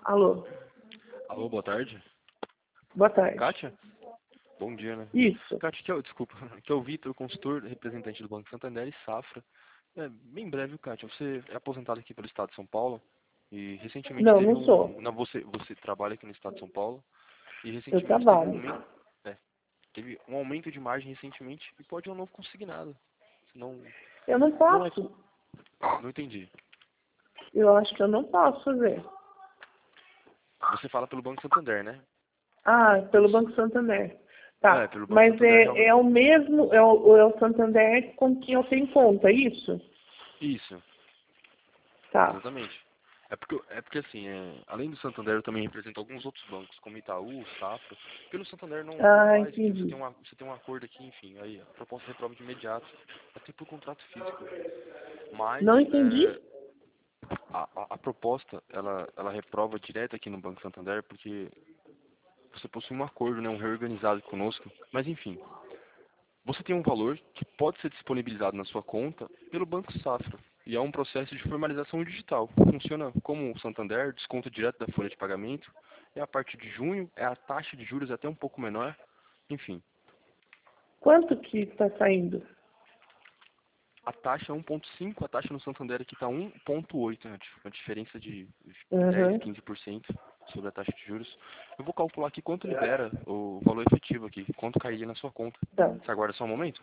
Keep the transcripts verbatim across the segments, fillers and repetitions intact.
Alô, Alô, boa tarde. boa tarde. Kátia? Bom dia, né? Isso, Kátia, que é o, desculpa, que é o Vitor, consultor, representante do Banco Santander e Safra. É, bem breve, Kátia, você é aposentado aqui pelo Estado de São Paulo e recentemente não, teve não um... sou. Não, você, você trabalha aqui no Estado de São Paulo e Eu recentemente teve um trabalho. aumento... É, teve um aumento de margem recentemente e pode ou não conseguir nada. Não, Eu não não é... posso. Não entendi. Eu acho que eu não posso fazer. Você fala pelo Banco Santander, né? Ah, Pelo... pelo Banco Santander. É, Tá, pelo Banco mas Santander é, realmente. é o mesmo, é o, é o Santander com quem eu tenho conta, é isso? Isso. Tá. Exatamente. É porque, é porque assim, é, além do Santander, eu também represento alguns outros bancos, como Itaú, Safra. Pelo Santander não, não Ah, faz, porque você entendi. tem, uma, você tem um acordo aqui, enfim, aí a proposta reprova de imediato, até por contrato físico. Mas Não é, entendi? a, a, a proposta, ela, ela reprova direto aqui no Banco Santander, porque você possui um acordo, né, um reorganizado conosco. Mas enfim, você tem um valor que pode ser disponibilizado na sua conta pelo Banco Safra. E é um processo de formalização digital. Funciona como o Santander, desconto direto da folha de pagamento. E a partir de junho, é a taxa de juros até um pouco menor. Enfim, Quanto que está saindo? a taxa é um vírgula cinco, a taxa no Santander aqui está um vírgula oito, né? Uma diferença de dez, Uhum. quinze por cento sobre a taxa de juros. Eu vou calcular aqui quanto libera o valor efetivo aqui, quanto cairia na sua conta. Tá. Você aguarda só um momento?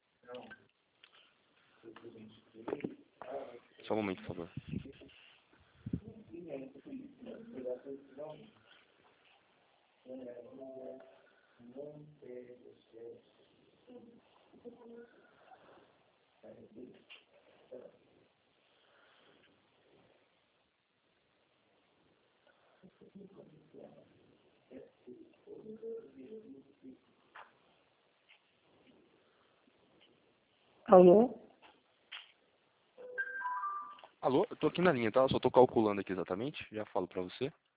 Só um momento, por favor. Alô? Alô, eu tô aqui na linha, tá? Eu só tô calculando aqui exatamente, já falo pra você.